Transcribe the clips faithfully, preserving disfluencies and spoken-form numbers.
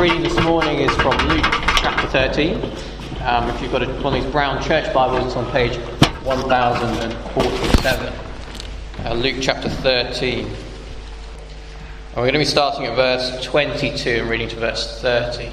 reading this morning is from Luke chapter thirteen. Um, if you've got a, one of these brown church Bibles, it's on page one thousand forty-seven. Uh, Luke chapter thirteen. And we're going to be starting at verse twenty-two and reading to verse thirty.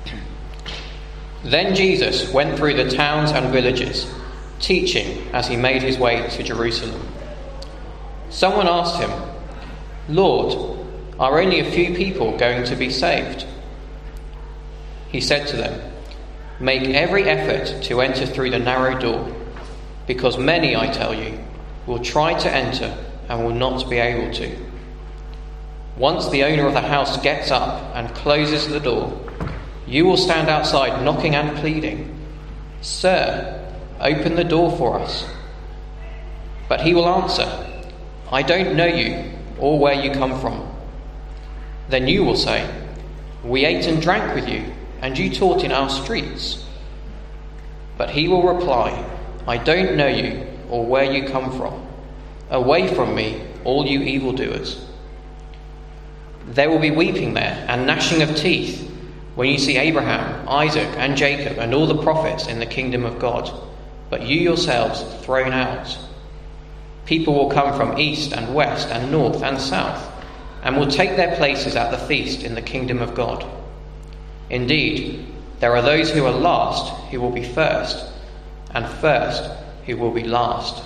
Then Jesus went through the towns and villages, teaching as he made his way to Jerusalem. Someone asked him, "Lord, are only a few people going to be saved?" He said to them, "Make every effort to enter through the narrow door, because many, I tell you, will try to enter and will not be able to. Once the owner of the house gets up and closes the door, you will stand outside knocking and pleading, 'Sir, open the door for us.' But he will answer, 'I don't know you or where you come from.' Then you will say, 'We ate and drank with you, and you taught in our streets.' But he will reply, 'I don't know you or where you come from. Away from me, all you evildoers.' There will be weeping there and gnashing of teeth when you see Abraham, Isaac, and Jacob and all the prophets in the kingdom of God, but you yourselves thrown out. People will come from east and west and north and south, and will take their places at the feast in the kingdom of God. Indeed, there are those who are last who will be first, and first who will be last."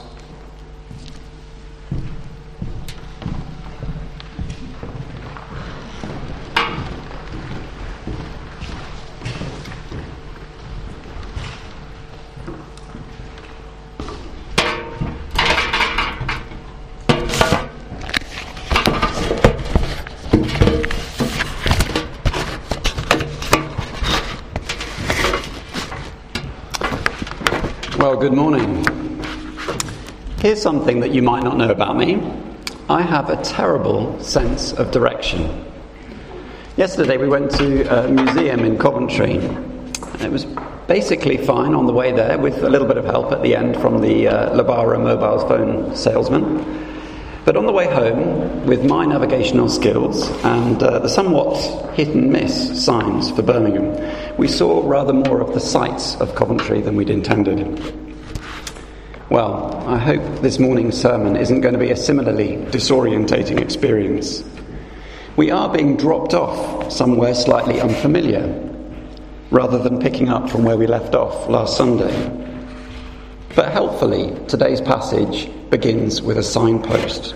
Well, good morning. Here's something that you might not know about me. I have a terrible sense of direction. Yesterday we went to a museum in Coventry, and it was basically fine on the way there, with a little bit of help at the end from the uh, Lebara mobile phone salesman. But on the way home, with my navigational skills and uh, the somewhat hit-and-miss signs for Birmingham, we saw rather more of the sights of Coventry than we'd intended. Well, I hope this morning's sermon isn't going to be a similarly disorientating experience. We are being dropped off somewhere slightly unfamiliar, rather than picking up from where we left off last Sunday. But helpfully, today's passage begins with a signpost.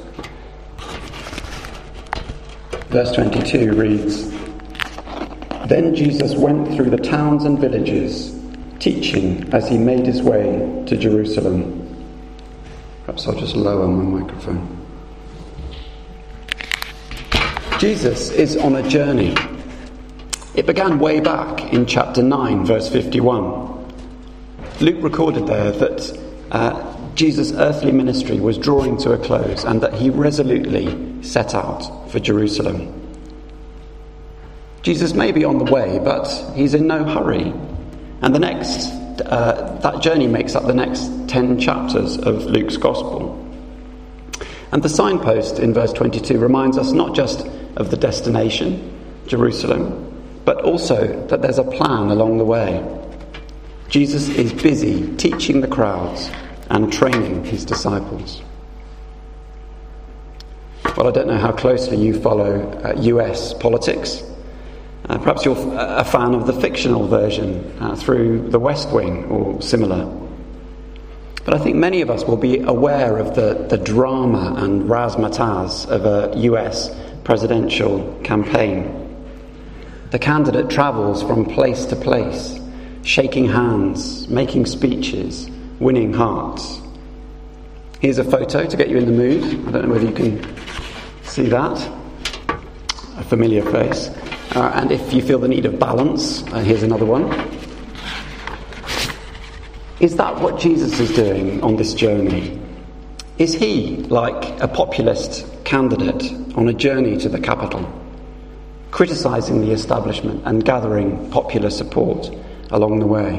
Verse twenty-two reads, "Then Jesus went through the towns and villages, teaching as he made his way to Jerusalem." Perhaps I'll just lower my microphone. Jesus is on a journey. It began way back in chapter nine, verse fifty-one. Luke recorded there that uh, Jesus' earthly ministry was drawing to a close and that he resolutely set out for Jerusalem. Jesus may be on the way, but he's in no hurry. And the next, uh, that journey makes up the next ten chapters of Luke's Gospel. And the signpost in verse twenty-two reminds us not just of the destination, Jerusalem, but also that there's a plan along the way. Jesus is busy teaching the crowds and training his disciples. Well, I don't know how closely you follow uh, U S politics. Uh, perhaps you're a fan of the fictional version uh, through The West Wing or similar. But I think many of us will be aware of the, the drama and razzmatazz of a U S presidential campaign. The candidate travels from place to place, shaking hands, making speeches, winning hearts. Here's a photo to get you in the mood. I don't know whether you can see that. A familiar face. Uh, and if you feel the need of balance, uh, here's another one. Is that what Jesus is doing on this journey? Is he like a populist candidate on a journey to the capital, criticising the establishment and gathering popular support along the way?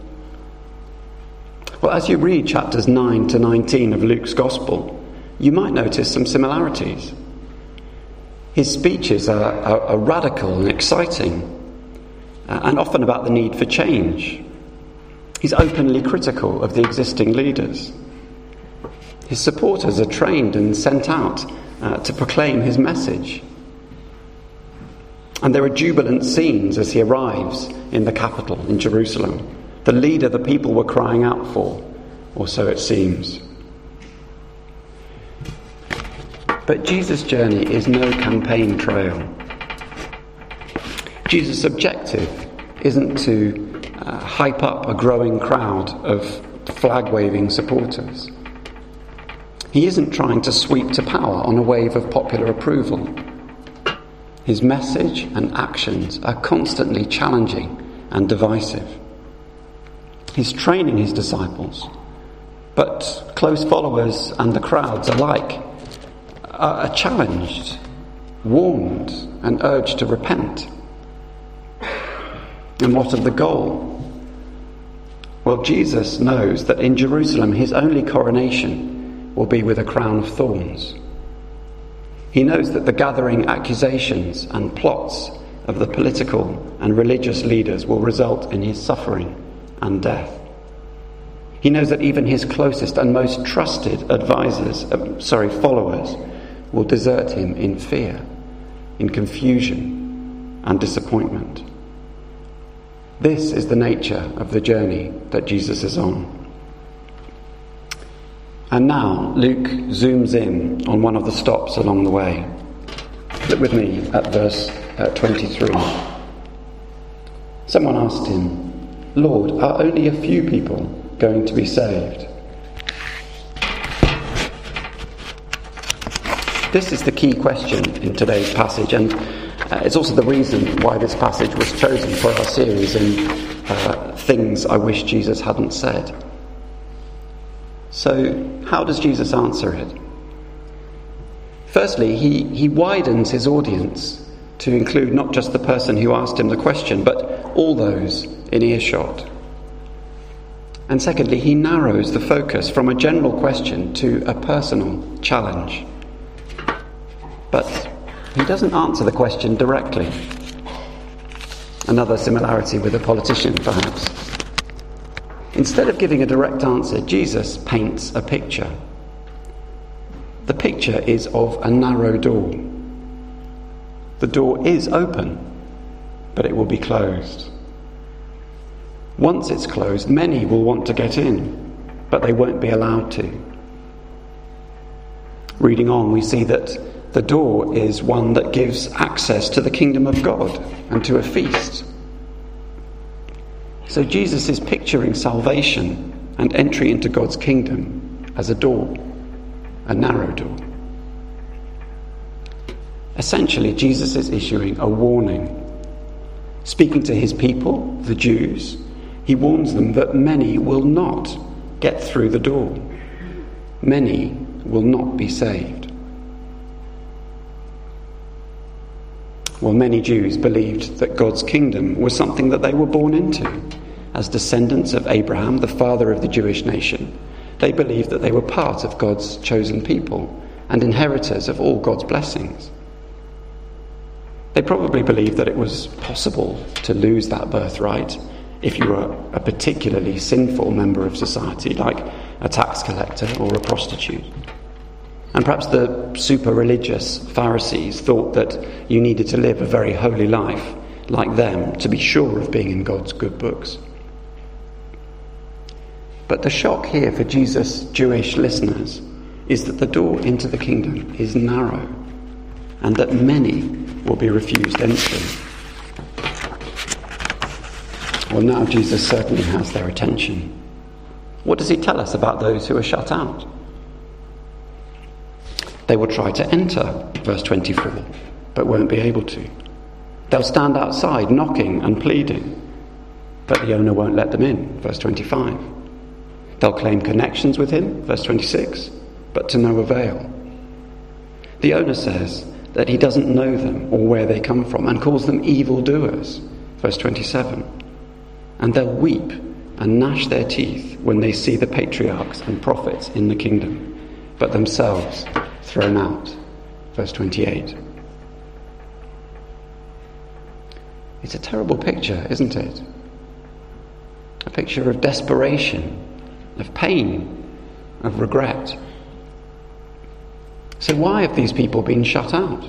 Well, as you read chapters nine to nineteen of Luke's Gospel, you might notice some similarities. His speeches are, are, are radical and exciting. uh, and often about the need for change. He's openly critical of the existing leaders. His supporters are trained and sent out uh, to proclaim his message. And there are jubilant scenes as he arrives in the capital, in Jerusalem. The leader the people were crying out for, or so it seems. But Jesus' journey is no campaign trail. Jesus' objective isn't to uh, hype up a growing crowd of flag-waving supporters. He isn't trying to sweep to power on a wave of popular approval. His message and actions are constantly challenging and divisive. He's training his disciples, but close followers and the crowds alike are challenged, warned, and urged to repent. And what of the goal? Well, Jesus knows that in Jerusalem his only coronation will be with a crown of thorns. He knows that the gathering accusations and plots of the political and religious leaders will result in his suffering and death. He knows that even his closest and most trusted advisors, uh, sorry, followers, will desert him in fear, in confusion and disappointment. This is the nature of the journey that Jesus is on. And now Luke zooms in on one of the stops along the way. Look with me at verse uh, twenty-three. Someone asked him, "Lord, are only a few people going to be saved?" This is the key question in today's passage, and uh, it's also the reason why this passage was chosen for our series in uh, Things I Wish Jesus Hadn't Said. So, how does Jesus answer it? Firstly, he, he widens his audience to include not just the person who asked him the question, but all those in earshot. And secondly, he narrows the focus from a general question to a personal challenge. But he doesn't answer the question directly. Another similarity with a politician, perhaps. Instead of giving a direct answer, Jesus paints a picture. The picture is of a narrow door. The door is open, but it will be closed. Once it's closed, many will want to get in, but they won't be allowed to. Reading on, we see that the door is one that gives access to the kingdom of God and to a feast. So Jesus is picturing salvation and entry into God's kingdom as a door, a narrow door. Essentially, Jesus is issuing a warning. Speaking to his people, the Jews, he warns them that many will not get through the door. Many will not be saved. Well, many Jews believed that God's kingdom was something that they were born into. As descendants of Abraham, the father of the Jewish nation, they believed that they were part of God's chosen people and inheritors of all God's blessings. They probably believed that it was possible to lose that birthright if you were a particularly sinful member of society, like a tax collector or a prostitute. And perhaps the super-religious Pharisees thought that you needed to live a very holy life like them to be sure of being in God's good books. But the shock here for Jesus' Jewish listeners is that the door into the kingdom is narrow and that many will be refused entry. Well, now Jesus certainly has their attention. What does he tell us about those who are shut out? They will try to enter, verse twenty-four, but won't be able to. They'll stand outside knocking and pleading, but the owner won't let them in, verse twenty-five. They'll claim connections with him, verse twenty-six, but to no avail. The owner says that he doesn't know them or where they come from and calls them evildoers, verse twenty-seven. And they'll weep and gnash their teeth when they see the patriarchs and prophets in the kingdom, but themselves thrown out, verse twenty-eight. It's a terrible picture, isn't it? A picture of desperation, of pain, of regret. So why have these people been shut out?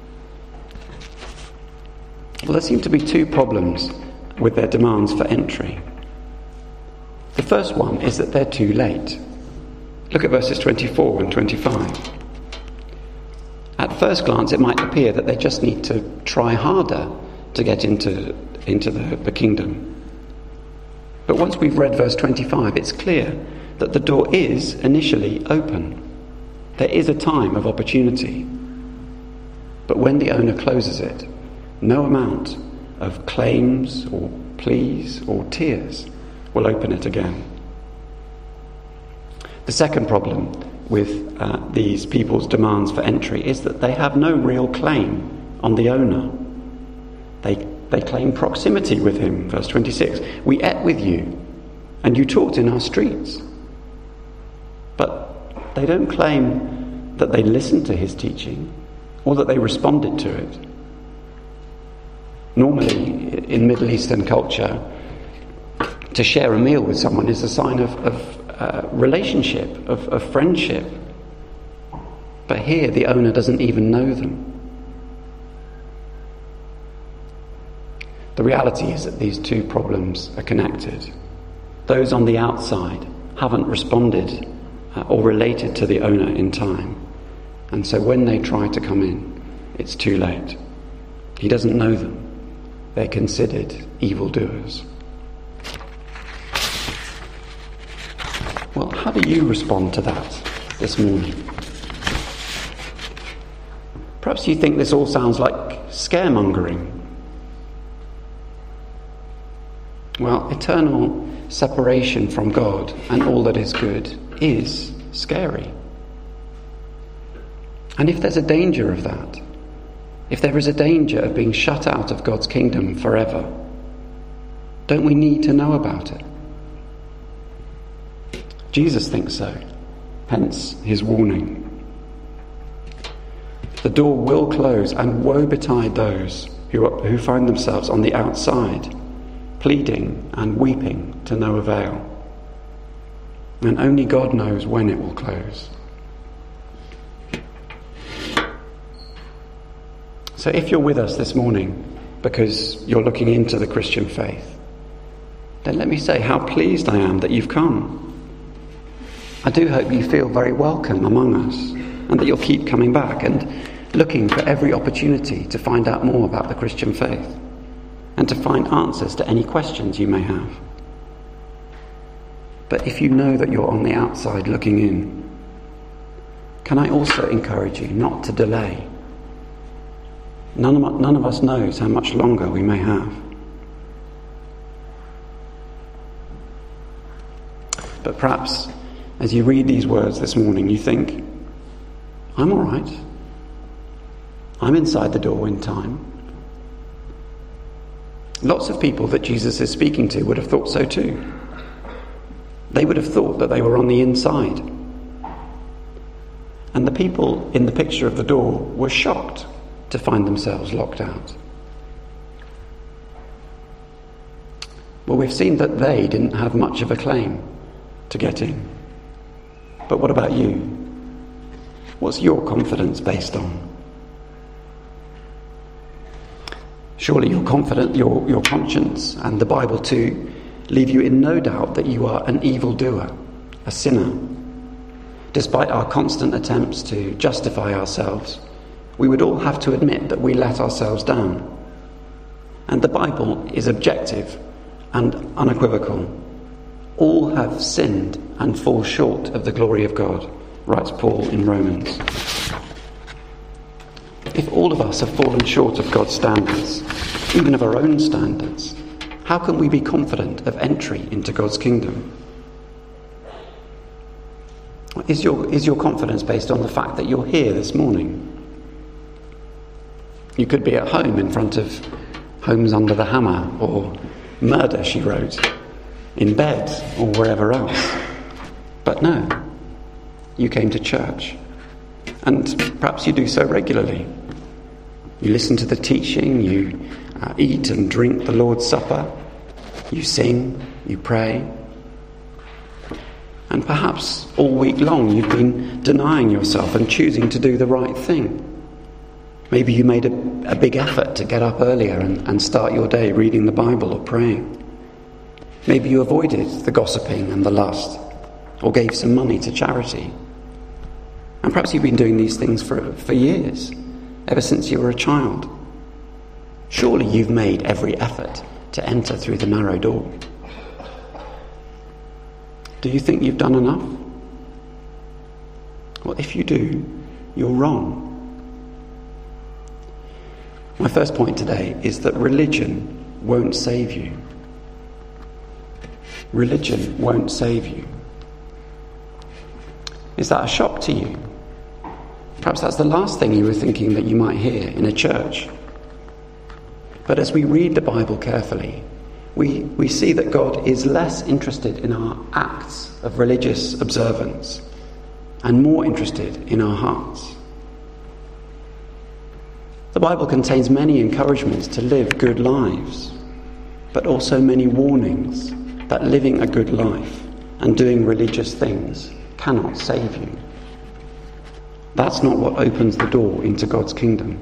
Well, there seem to be two problems with their demands for entry. The first one is that they're too late. Look at verses twenty-four and twenty-five. At first glance, it might appear that they just need to try harder to get into, into the, the kingdom. But once we've read verse twenty-five, it's clear that the door is initially open. There is a time of opportunity. But when the owner closes it, no amount of claims or pleas or tears will open it again. The second problem with uh, these people's demands for entry is that they have no real claim on the owner. They, they claim proximity with him. Verse twenty-six, we ate with you and you talked in our streets. But they don't claim that they listened to his teaching or that they responded to it. Normally, in Middle Eastern culture, to share a meal with someone is a sign of, of uh, relationship, of, of friendship. But here, the owner doesn't even know them. The reality is that these two problems are connected. Those on the outside haven't responded uh, or related to the owner in time. And so when they try to come in, it's too late. He doesn't know them. They're considered evildoers. Well, how do you respond to that this morning? Perhaps you think this all sounds like scaremongering. Well, eternal separation from God and all that is good is scary. And if there's a danger of that, if there is a danger of being shut out of God's kingdom forever, don't we need to know about it? Jesus thinks so, hence his warning. The door will close, and woe betide those who, are, who find themselves on the outside, pleading and weeping to no avail. And only God knows when it will close. So if you're with us this morning because you're looking into the Christian faith, then let me say how pleased I am that you've come. I do hope you feel very welcome among us and that you'll keep coming back and looking for every opportunity to find out more about the Christian faith and to find answers to any questions you may have. But if you know that you're on the outside looking in, can I also encourage you not to delay? None of, none of us knows how much longer we may have. But perhaps as you read these words this morning, you think, I'm all right. I'm inside the door in time. Lots of people that Jesus is speaking to would have thought so too. They would have thought that they were on the inside. And the people in the picture of the door were shocked to find themselves locked out. Well, we've seen that they didn't have much of a claim to get in. But what about you? What's your confidence based on? Surely your confidence, your, your conscience and the Bible too leave you in no doubt that you are an evildoer, a sinner. Despite our constant attempts to justify ourselves, we would all have to admit that we let ourselves down. And the Bible is objective and unequivocal. All have sinned and fall short of the glory of God, writes Paul in Romans. If all of us have fallen short of God's standards, even of our own standards, how can we be confident of entry into God's kingdom? Is your, is your confidence based on the fact that you're here this morning? You could be at home in front of Homes Under the Hammer or Murder, She Wrote, in bed or wherever else. But no, you came to church. And perhaps you do so regularly. You listen to the teaching, you uh, eat and drink the Lord's Supper. You sing, you pray. And perhaps all week long you've been denying yourself and choosing to do the right thing. Maybe you made a, a big effort to get up earlier and, and start your day reading the Bible or praying. Maybe you avoided the gossiping and the lust, or gave some money to charity. And perhaps you've been doing these things for, for years, ever since you were a child. Surely you've made every effort to enter through the narrow door. Do you think you've done enough? Well, if you do, you're wrong. My first point today is that religion won't save you. Religion won't save you. Is that a shock to you? Perhaps that's the last thing you were thinking that you might hear in a church. But as we read the Bible carefully, we, we see that God is less interested in our acts of religious observance and more interested in our hearts. The Bible contains many encouragements to live good lives, but also many warnings that living a good life and doing religious things cannot save you. That's not what opens the door into God's kingdom.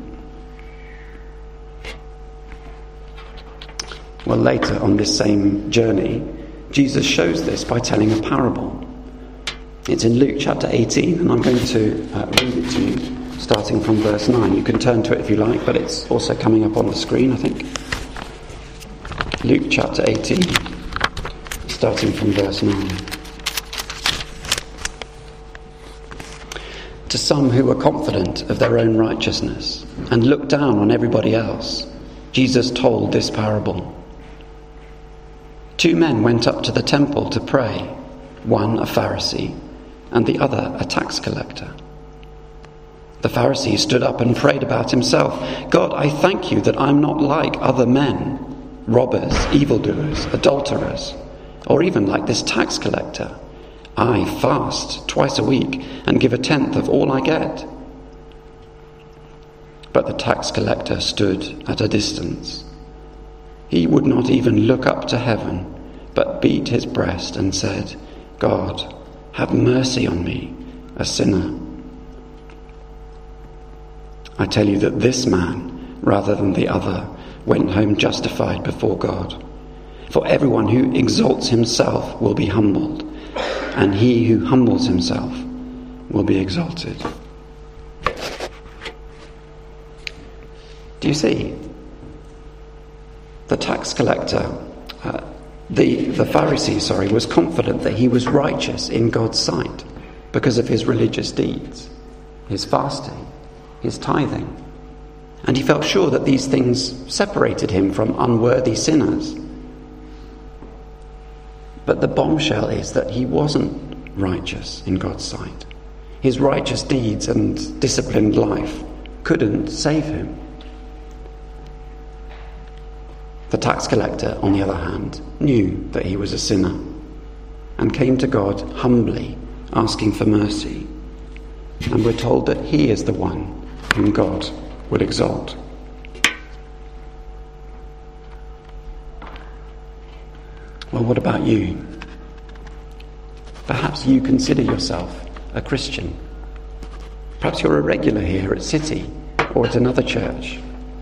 Well, later on this same journey, Jesus shows this by telling a parable. It's in Luke chapter eighteen, and I'm going to uh, read it to you, starting from verse nine. You can turn to it if you like, but it's also coming up on the screen, I think. Luke chapter eighteen, starting from verse nine. To some who were confident of their own righteousness and looked down on everybody else, Jesus told this parable. Two men went up to the temple to pray, one a Pharisee and the other a tax collector. The Pharisee stood up and prayed about himself, God, I thank you that I'm not like other men, robbers, evildoers, adulterers, or even like this tax collector. I fast twice a week and give a tenth of all I get. But the tax collector stood at a distance. He would not even look up to heaven, but beat his breast and said, God, have mercy on me, a sinner. I tell you that this man, rather than the other, went home justified before God. For everyone who exalts himself will be humbled, and he who humbles himself will be exalted. Do you see? The tax collector, uh, the, the Pharisee, sorry, was confident that he was righteous in God's sight because of his religious deeds, his fasting, his tithing. And he felt sure that these things separated him from unworthy sinners. But the bombshell is that he wasn't righteous in God's sight. His righteous deeds and disciplined life couldn't save him. The tax collector, on the other hand, knew that he was a sinner and came to God humbly, asking for mercy. And we're told that he is the one whom God would exalt. Well, what about you? Perhaps you consider yourself a Christian. Perhaps you're a regular here at City or at another church.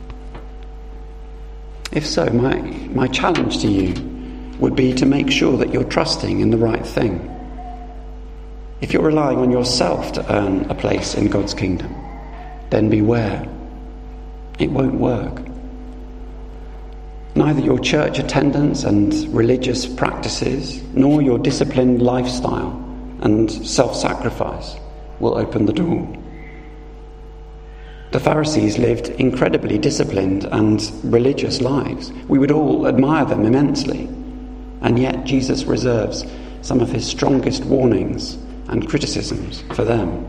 If so, my, my challenge to you would be to make sure that you're trusting in the right thing. If you're relying on yourself to earn a place in God's kingdom, then beware. It won't work. Neither your church attendance and religious practices, nor your disciplined lifestyle and self-sacrifice will open the door. The Pharisees lived incredibly disciplined and religious lives. We would all admire them immensely. And yet Jesus reserves some of his strongest warnings and criticisms for them.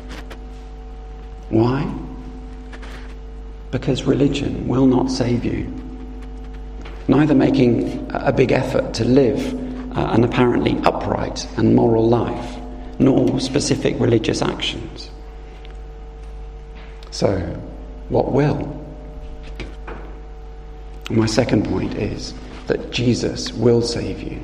Why? Because religion will not save you. Neither making a big effort to live uh, an apparently upright and moral life, nor specific religious actions. So, what will? And my second point is that Jesus will save you.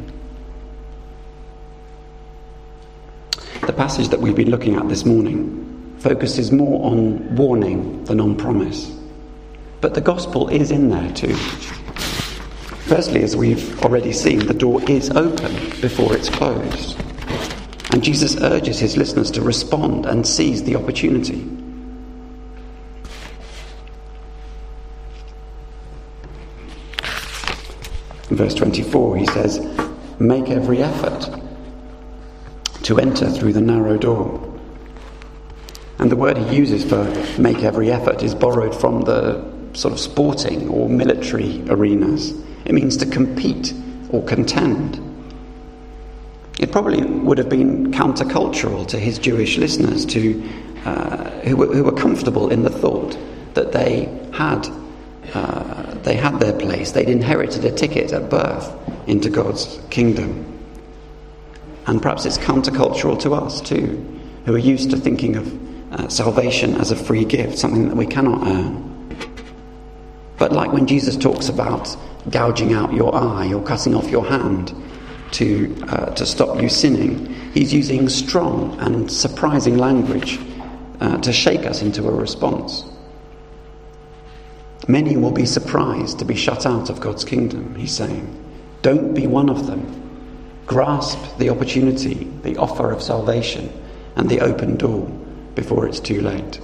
The passage that we've been looking at this morning focuses more on warning than on promise. But the gospel is in there too. Firstly, as we've already seen, the door is open before it's closed. And Jesus urges his listeners to respond and seize the opportunity. In verse twenty-four, he says, "Make every effort to enter through the narrow door." And the word he uses for make every effort is borrowed from the sort of sporting or military arenas. It means to compete or contend. It probably would have been countercultural to his Jewish listeners to uh, who, were, who were comfortable in the thought that they had uh, they had their place. They'd inherited a ticket at birth into God's kingdom. And perhaps it's countercultural to us too, who are used to thinking of uh, salvation as a free gift, something that we cannot earn. But like when Jesus talks about gouging out your eye or cutting off your hand to uh, to stop you sinning, he's using strong and surprising language uh, to shake us into a response. Many will be surprised to be shut out of God's kingdom, he's saying. Don't be one of them. Grasp the opportunity, the offer of salvation, and the open door before it's too late.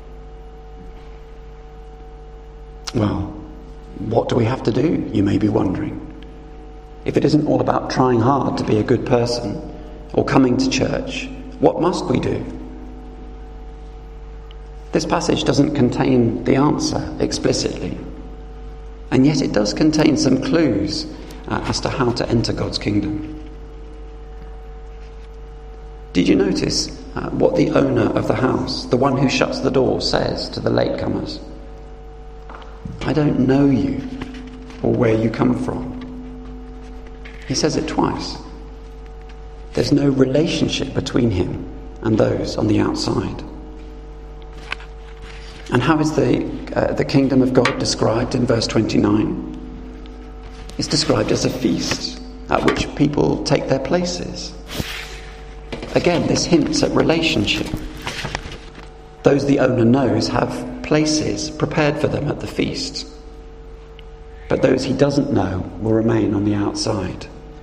Well, what do we have to do, you may be wondering? If it isn't all about trying hard to be a good person or coming to church, what must we do? This passage doesn't contain the answer explicitly, and yet it does contain some clues uh, as to how to enter God's kingdom. Did you notice uh, what the owner of the house, the one who shuts the door, says to the latecomers? "I don't know you or where you come from." He says it twice. There's no relationship between him and those on the outside. And how is the uh, the kingdom of God described in verse twenty-nine? It's described as a feast at which people take their places. Again, this hints at relationship. Those the owner knows have places prepared for them at the feast. But those he doesn't know will remain on the outside.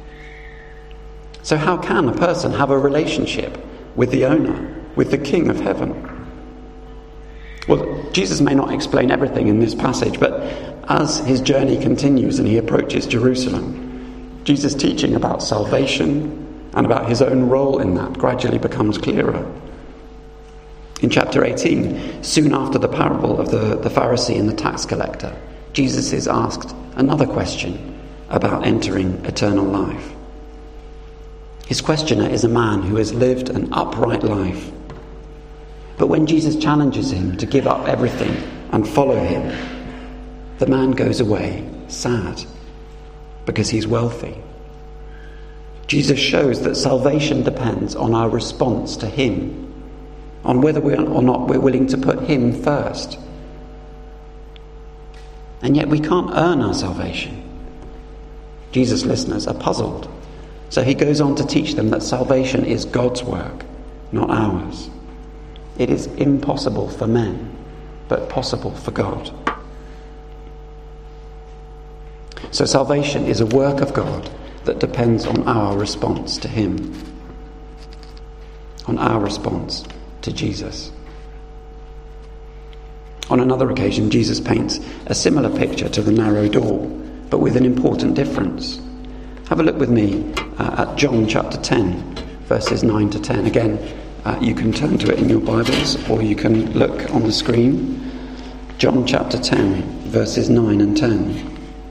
So how can a person have a relationship with the owner, with the King of heaven? Well, Jesus may not explain everything in this passage, but as his journey continues and he approaches Jerusalem, Jesus' teaching about salvation and about his own role in that gradually becomes clearer. In chapter eighteen, soon after the parable of the, the Pharisee and the tax collector, Jesus is asked another question about entering eternal life. His questioner is a man who has lived an upright life. But when Jesus challenges him to give up everything and follow him, the man goes away sad because he's wealthy. Jesus shows that salvation depends on our response to him, on whether we or not we're willing to put him first. And yet we can't earn our salvation. Jesus' listeners are puzzled. So he goes on to teach them that salvation is God's work, not ours. It is impossible for men, but possible for God. So salvation is a work of God that depends on our response to him, on our response to Jesus. On another occasion, Jesus paints a similar picture to the narrow door, but with an important difference. Have a look with me uh, at John chapter ten, verses nine to ten. Again, uh, you can turn to it in your Bibles, or you can look on the screen. John chapter ten, verses nine and ten.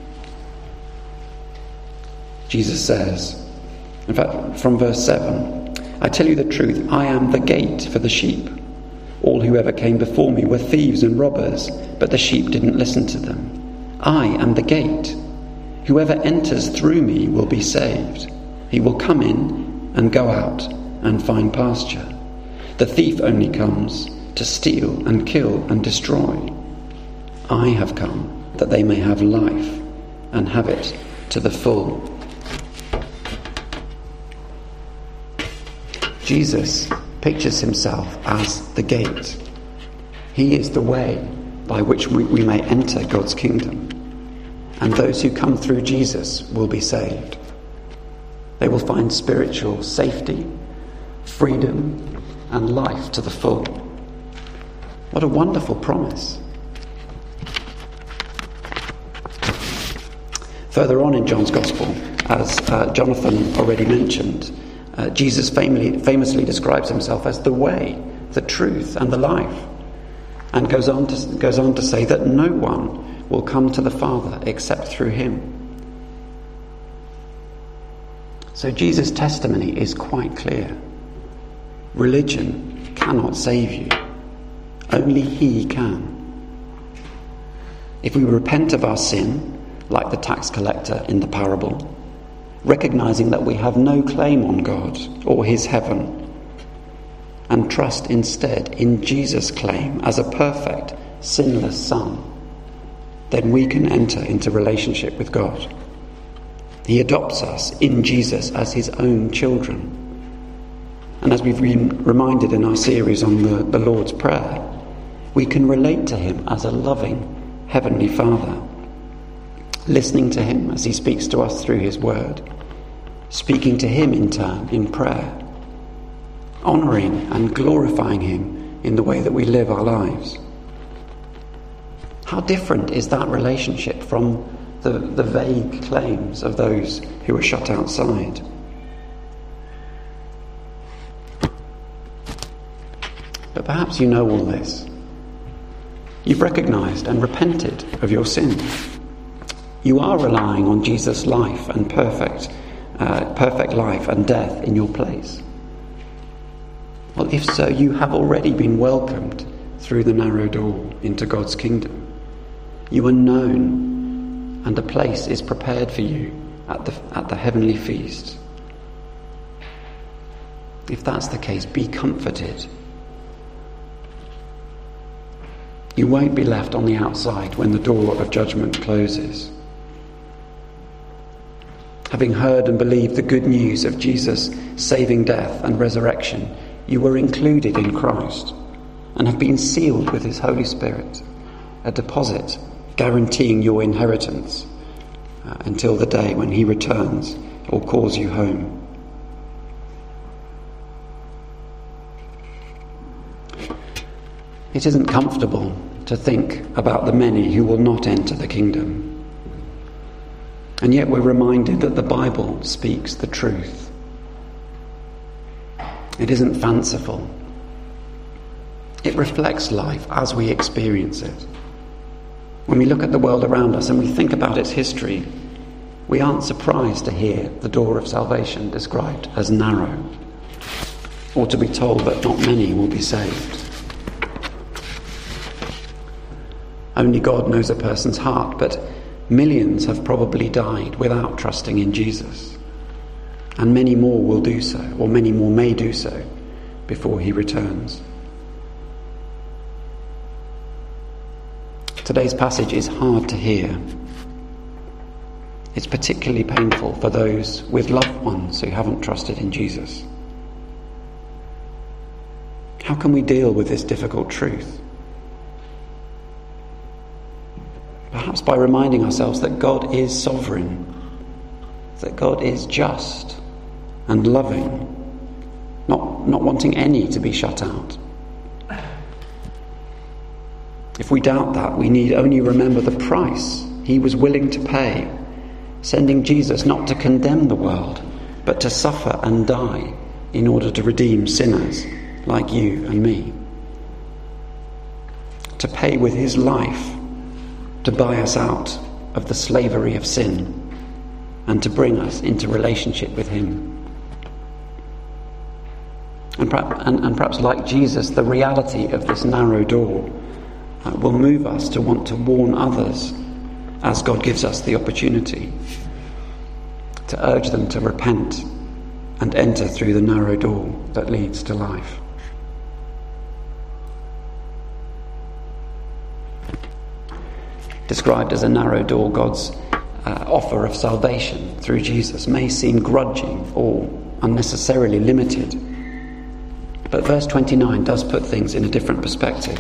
Jesus says, in fact, from verse seven, "I tell you the truth, I am the gate for the sheep. All who ever came before me were thieves and robbers, but the sheep didn't listen to them. I am the gate. Whoever enters through me will be saved. He will come in and go out and find pasture. The thief only comes to steal and kill and destroy. I have come that they may have life and have it to the full. Jesus pictures himself as the gate. He is the way by which we, we may enter God's kingdom. And those who come through Jesus will be saved. They will find spiritual safety, freedom, and life to the full. What a wonderful promise. Further on in John's Gospel, as uh, Jonathan already mentioned, uh, Jesus famously, famously describes himself as the way, the truth, and the life, and goes on to, goes on to say that no one will come to the Father except through him. So Jesus' testimony is quite clear. Religion cannot save you. Only he can. If we repent of our sin, like the tax collector in the parable, recognizing that we have no claim on God or his heaven, and trust instead in Jesus' claim as a perfect, sinless Son, then we can enter into relationship with God. He adopts us in Jesus as his own children. And as we've been reminded in our series on the, the Lord's Prayer, we can relate to him as a loving Heavenly Father, listening to him as he speaks to us through his word, speaking to him in turn in prayer, honouring and glorifying him in the way that we live our lives. How different is that relationship from the, the vague claims of those who are shut outside? But perhaps you know all this. You've recognised and repented of your sin. You are relying on Jesus' life and perfect, uh, perfect life and death in your place. Well, if so, you have already been welcomed through the narrow door into God's kingdom. You are known, and a place is prepared for you at the, at the heavenly feast. If that's the case, be comforted. You won't be left on the outside when the door of judgment closes. Having heard and believed the good news of Jesus' saving death and resurrection, you were included in Christ and have been sealed with his Holy Spirit, a deposit guaranteeing your inheritance uh, until the day when he returns or calls you home. It isn't comfortable to think about the many who will not enter the kingdom. And yet we're reminded that the Bible speaks the truth. It isn't fanciful. It reflects life as we experience it. When we look at the world around us and we think about its history, we aren't surprised to hear the door of salvation described as narrow, or to be told that not many will be saved. Only God knows a person's heart, but millions have probably died without trusting in Jesus. And many more will do so, or many more may do so, before he returns. Today's passage is hard to hear. It's particularly painful for those with loved ones who haven't trusted in Jesus. How can we deal with this difficult truth? Perhaps by reminding ourselves that God is sovereign, that God is just and loving, not, not wanting any to be shut out. If we doubt that, we need only remember the price he was willing to pay, sending Jesus not to condemn the world, but to suffer and die in order to redeem sinners like you and me. To pay with his life to buy us out of the slavery of sin and to bring us into relationship with him. And perhaps, and, and perhaps like Jesus, the reality of this narrow door uh, will move us to want to warn others as God gives us the opportunity, to urge them to repent and enter through the narrow door that leads to life. Described as a narrow door, God's uh, offer of salvation through Jesus may seem grudging or unnecessarily limited. But verse twenty-nine does put things in a different perspective.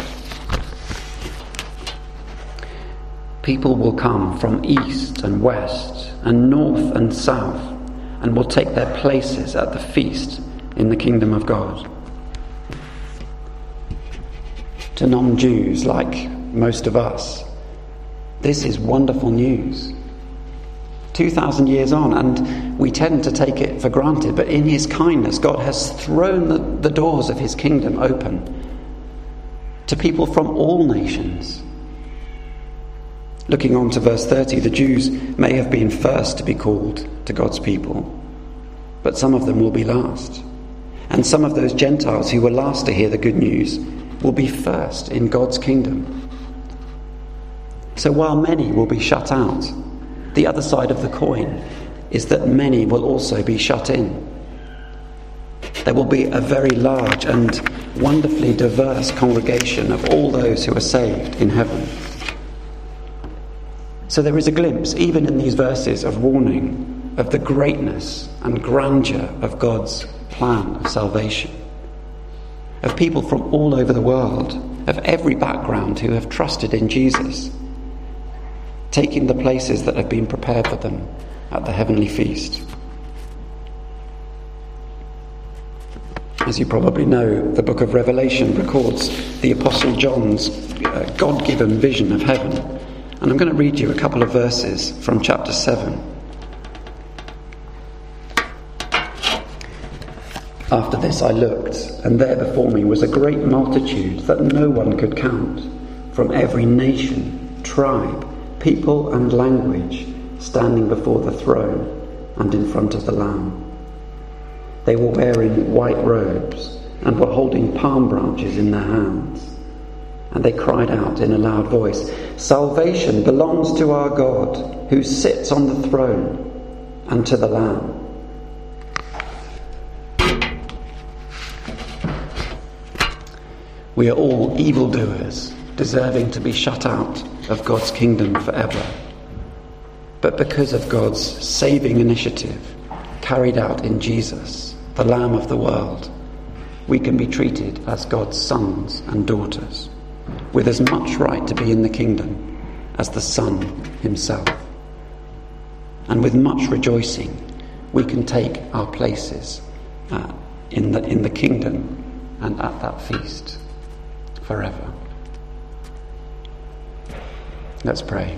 People will come from east and west and north and south and will take their places at the feast in the kingdom of God. To non-Jews, like most of us, this is wonderful news. two thousand years on, and we tend to take it for granted, but in his kindness, God has thrown the, the doors of his kingdom open to people from all nations. Looking on to verse thirty, the Jews may have been first to be called to God's people, but some of them will be last. And some of those Gentiles who were last to hear the good news will be first in God's kingdom. So while many will be shut out, the other side of the coin is that many will also be shut in. There will be a very large and wonderfully diverse congregation of all those who are saved in heaven. So there is a glimpse, even in these verses, of warning of the greatness and grandeur of God's plan of salvation. Of people from all over the world, of every background, who have trusted in Jesus, taking the places that have been prepared for them at the heavenly feast. As you probably know, the book of Revelation records the Apostle John's uh, God-given vision of heaven. And I'm going to read you a couple of verses from chapter seven. After this I looked, and there before me was a great multitude that no one could count, from every nation, tribe, people and language, standing before the throne and in front of the Lamb. They were wearing white robes and were holding palm branches in their hands. And they cried out in a loud voice, "Salvation belongs to our God, who sits on the throne, and to the Lamb." We are all evildoers, deserving to be shut out of God's kingdom forever. But because of God's saving initiative carried out in Jesus, the Lamb of the world, we can be treated as God's sons and daughters, with as much right to be in the kingdom as the Son himself. And with much rejoicing, we can take our places uh, in the in the kingdom and at that feast forever. Let's pray.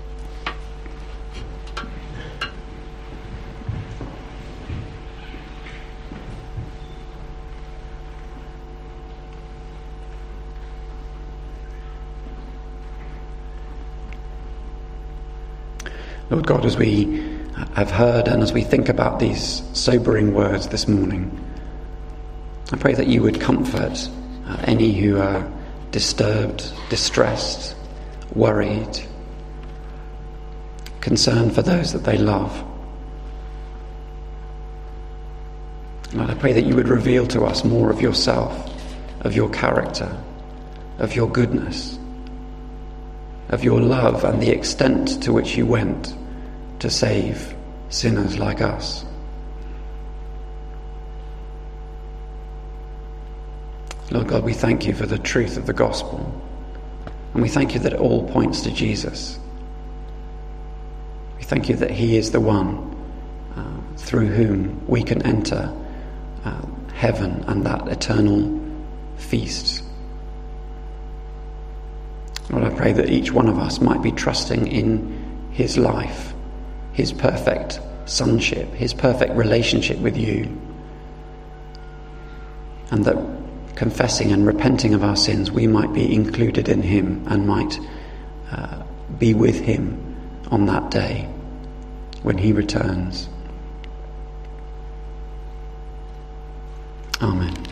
Lord God, as we have heard and as we think about these sobering words this morning, I pray that you would comfort uh, any who are disturbed, distressed, worried, concerned for those that they love. Lord, I pray that you would reveal to us more of yourself, of your character, of your goodness, of your love and the extent to which you went to save sinners like us. Lord God, we thank you for the truth of the gospel, and we thank you that it all points to Jesus. We thank you that he is the one uh, through whom we can enter uh, heaven and that eternal feast. Lord, I pray that each one of us might be trusting in his life, his perfect sonship, his perfect relationship with you, and that confessing and repenting of our sins, we might be included in him and might uh, be with him on that day when he returns. Amen.